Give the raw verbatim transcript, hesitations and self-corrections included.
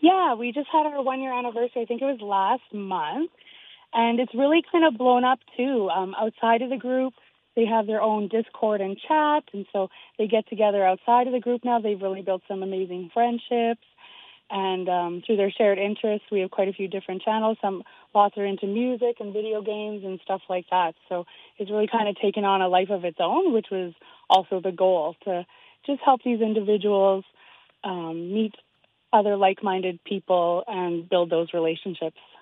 Yeah, we just had our one year anniversary. I think it was last month. And it's really kind of blown up too. Um, outside of the group, they have their own Discord and chat. And so they get together outside of the group now. They've really built some amazing friendships. And um, through their shared interests, we have quite a few different channels. Some lots are into music and video games and stuff like that. So it's really kind of taken on a life of its own, which was also the goal, to just help these individuals um, meet other like-minded people and build those relationships.